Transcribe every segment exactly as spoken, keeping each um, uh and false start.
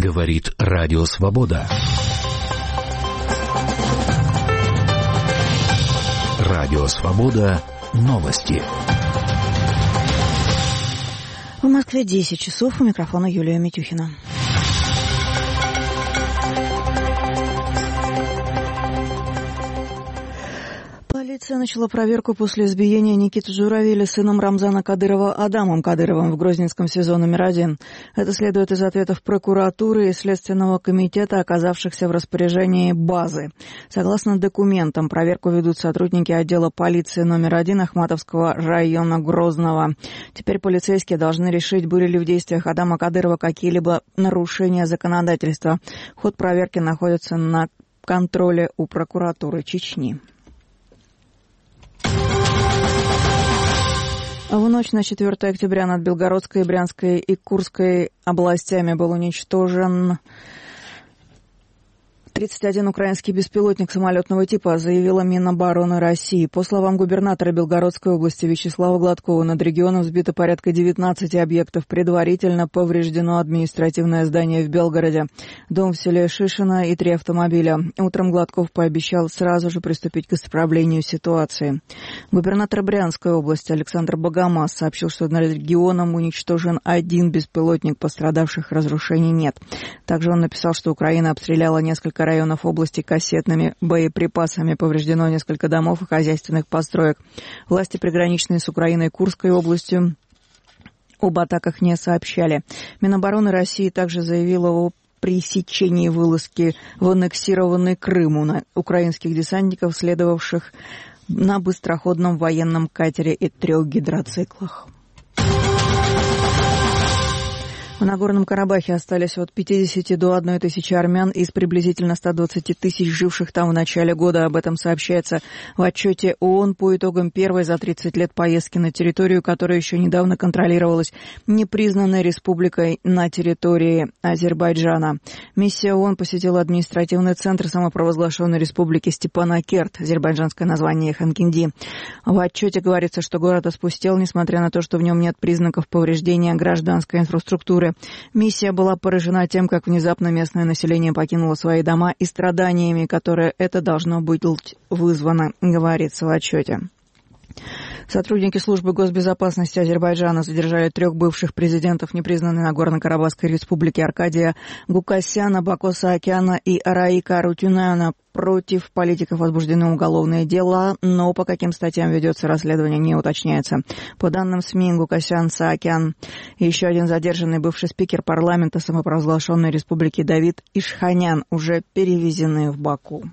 Говорит Радио Свобода. Радио Свобода. Новости. В Москве десять часов. У микрофона Юлия Митюхина. Полиция начала проверку после избиения Никиты Журавеля сыном Рамзана Кадырова Адамом Кадыровым в Грозненском СИЗО номер один. Это следует из ответов прокуратуры и Следственного комитета, оказавшихся в распоряжении базы. Согласно документам, проверку ведут сотрудники отдела полиции номер один Ахматовского района Грозного. Теперь полицейские должны решить, были ли в действиях Адама Кадырова какие-либо нарушения законодательства. Ход проверки находится на контроле у прокуратуры Чечни. В ночь на четвёртое октября над Белгородской, Брянской и Курской областями был уничтожен тридцать один украинский беспилотник самолетного типа, заявила Минобороны России. По словам губернатора Белгородской области Вячеслава Гладкова, над регионом сбито порядка девятнадцати объектов. Предварительно повреждено административное здание в Белгороде, дом в селе Шишино и три автомобиля. Утром Гладков пообещал сразу же приступить к исправлению ситуации. Губернатор Брянской области Александр Богомаз сообщил, что над регионом уничтожен один беспилотник, пострадавших разрушений нет. Также он написал, что Украина обстреляла несколько районов области кассетными боеприпасами. Повреждено несколько домов и хозяйственных построек. Власти, приграничные с Украиной и Курской областью, об атаках не сообщали. Минобороны России также заявила о пресечении вылазки в аннексированный Крым на украинских десантников, следовавших на быстроходном военном катере и трех гидроциклах. В Нагорном Карабахе остались от пятидесяти до одной тысячи армян из приблизительно ста двадцати тысяч живших там в начале года. Об этом сообщается в отчете ООН по итогам первой за тридцать лет поездки на территорию, которая еще недавно контролировалась непризнанной республикой на территории Азербайджана. Миссия ООН посетила административный центр самопровозглашенной республики Степанакерт, азербайджанское название Ханкинди. В отчете говорится, что город опустел, несмотря на то, что в нем нет признаков повреждения гражданской инфраструктуры. Миссия была поражена тем, как внезапно местное население покинуло свои дома и страданиями, которые это должно быть вызвано, говорится в отчете. Сотрудники службы госбезопасности Азербайджана задержали трех бывших президентов непризнанной Нагорно-Карабахской республики Аркадия Гукасяна, Бако Саакяна и Араика Арутюнана. Против политиков возбуждены уголовные дела, но по каким статьям ведется расследование, не уточняется. По данным СМИ, Гукасян, Саакян и еще один задержанный бывший спикер парламента самопровозглашенной республики Давид Ишханян уже перевезены в Баку.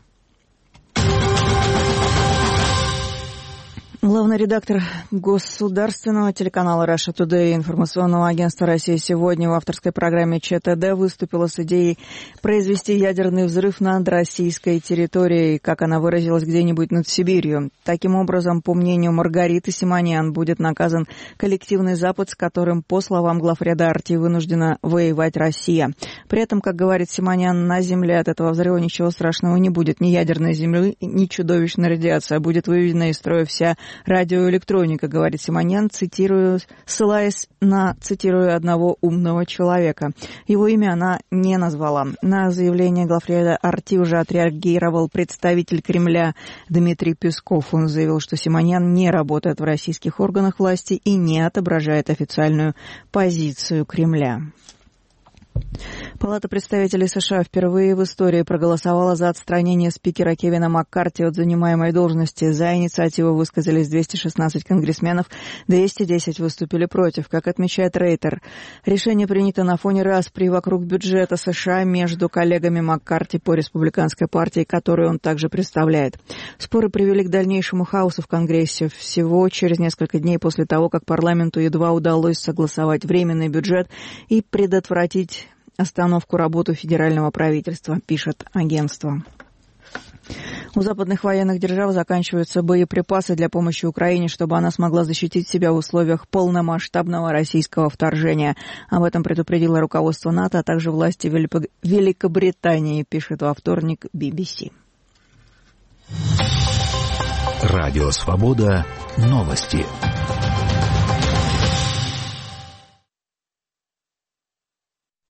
Главный редактор государственного телеканала Russia Today и информационного агентства «Россия сегодня» в авторской программе ЧТД выступила с идеей произвести ядерный взрыв над российской территорией, как она выразилась, где-нибудь над Сибирью. Таким образом, по мнению Маргариты Симонян, будет наказан коллективный Запад, с которым, по словам главреда РТ, вынуждена воевать Россия. При этом, как говорит Симонян, на Земле от этого взрыва ничего страшного не будет. Ни ядерной земли, ни чудовищной радиации. Будет выведена из строя вся радиоэлектроника, говорит Симонян, цитирую, ссылаясь на, цитирую, одного умного человека. Его имя она не назвала. На заявление главреда РТ уже отреагировал представитель Кремля Дмитрий Песков. Он заявил, что Симонян не работает в российских органах власти и не отображает официальную позицию Кремля. Палата представителей США впервые в истории проголосовала за отстранение спикера Кевина Маккарти от занимаемой должности. За инициативу высказались двести шестнадцать конгрессменов, двести десять выступили против. Как отмечает Рейтер, решение принято на фоне распри вокруг бюджета США между коллегами Маккарти по республиканской партии, которую он также представляет. Споры привели к дальнейшему хаосу в Конгрессе. Всего через несколько дней после того, как парламенту едва удалось согласовать временный бюджет и предотвратить остановку работы федерального правительства, пишет агентство. У западных военных держав заканчиваются боеприпасы для помощи Украине, чтобы она смогла защитить себя в условиях полномасштабного российского вторжения. Об этом предупредило руководство НАТО, а также власти Великобритании, пишет во вторник би би си. Радио Свобода. Новости.